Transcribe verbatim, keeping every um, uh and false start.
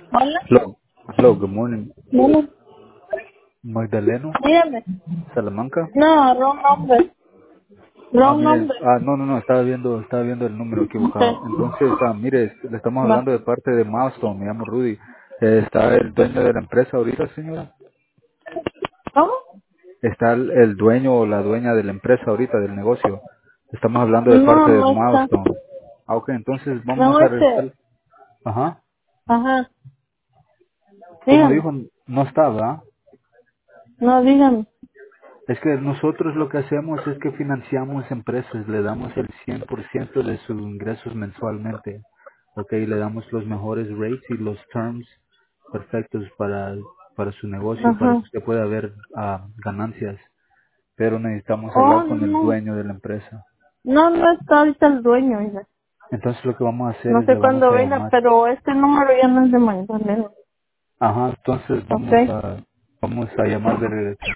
Hola. Hello. Hello, good morning. Bueno, Magdaleno, dígame. Salamanca. No, wrong number. Ah, Wrong mire, number. ah, no, no, no, estaba viendo, estaba viendo el número equivocado. Okay. Entonces, ah, mire, le estamos Va. hablando de parte de Milestone, me llamo Rudy. Eh, ¿Está el dueño de la empresa ahorita, señora? ¿Cómo? ¿Está el, el dueño o la dueña de la empresa ahorita, del negocio? Estamos hablando de No, parte de no está. Milestone. Ah, ok, entonces vamos No, a regresar. este. Ajá. Ajá. Como Dígame. dijo, no estaba. No, dígame. Es que nosotros lo que hacemos es que financiamos empresas, le damos el cien por ciento de sus ingresos mensualmente, ok, le damos los mejores rates y los terms perfectos para, para su negocio, para que Ajá. usted pueda ver ah, ganancias, pero necesitamos Oh, hablar con el no. dueño de la empresa. No, no está ahorita el dueño, oiga. Entonces lo que vamos a hacer No es sé le vamos cuándo a venga, llamar. pero este número ya no es de Magdalena. Ajá, entonces Ok. vamos a, vamos a llamar de regreso.